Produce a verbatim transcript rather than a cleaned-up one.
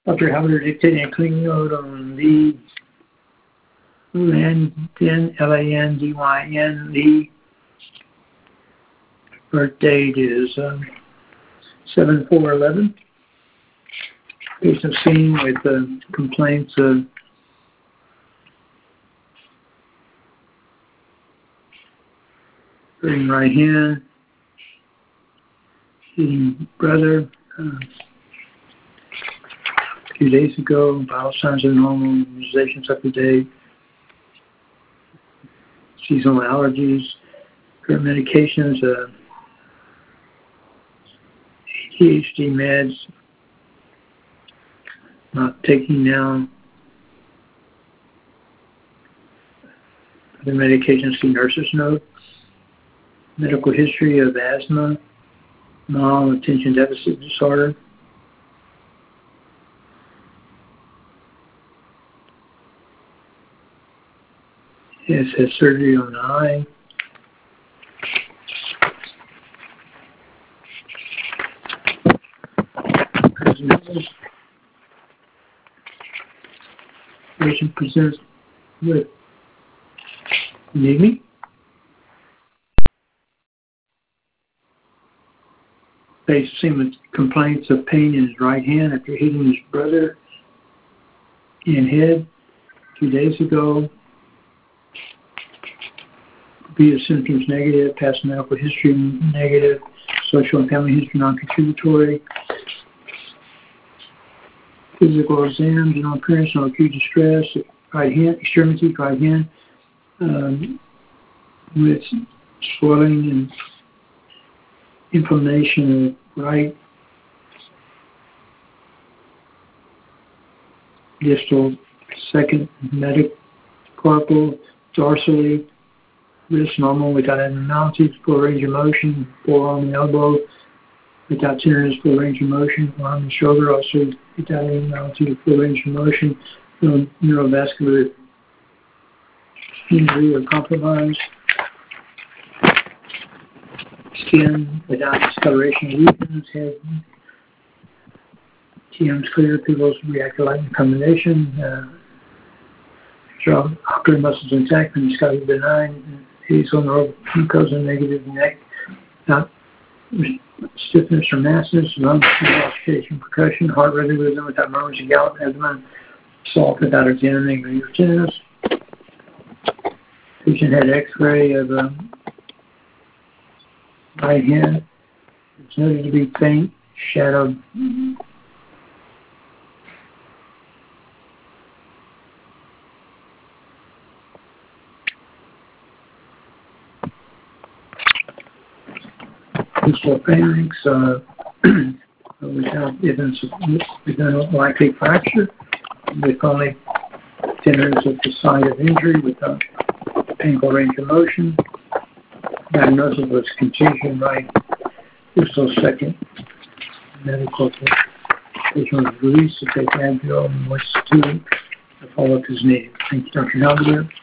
Doctor Halbert dictating a clean note on the Landyn, L A N D Y N. The birth date is um, seven four eleven. Patient seen with uh, complaints of hurting right hand, hitting brother. Uh, a few days ago, vital signs are normal, immunizations up to date, seasonal allergies, current medications, uh, A D H D meds, not taking now. Other medications, see nurse's note. Medical history of asthma, mild attention deficit disorder. Has had surgery on the eye. Patient presents with, need me? Patient seen with complaints of pain in his right hand after hitting his brother in head two days ago. Via symptoms negative, past medical history negative, social and family history non-contributory. Physical exam, general appearance, no acute distress, right hand, extremity, right hand, um, with swelling and inflammation of right distal second metacarpal dorsally, wrist normal without abnormalities, full range of motion, forearm and elbow without tenderness, full range of motion, arm and shoulder also without abnormality, full range of motion, no neurovascular injury or compromise, skin without discoloration of lesions, head, T Ms clear, pupils reactive light combination, uh, ocular muscles intact, and sky benign, hazel nerve mucosa negative neck, not stiffness or massness, lungs, palpitation, percussion, heart rate rhythm without murmurs and gallop, abdomen, salt without examining or tinnitus. Patient had X-ray of the right hand. It's noted to be faint, shadowed. Distal pharynx uh, without evidence of likely fracture, with only tenderness at the site of injury without painful range of motion. Diagnosis was contusion right distal second medical. Patient was released to take Advil and was to follow up his needs. Thank you, Doctor Halbert.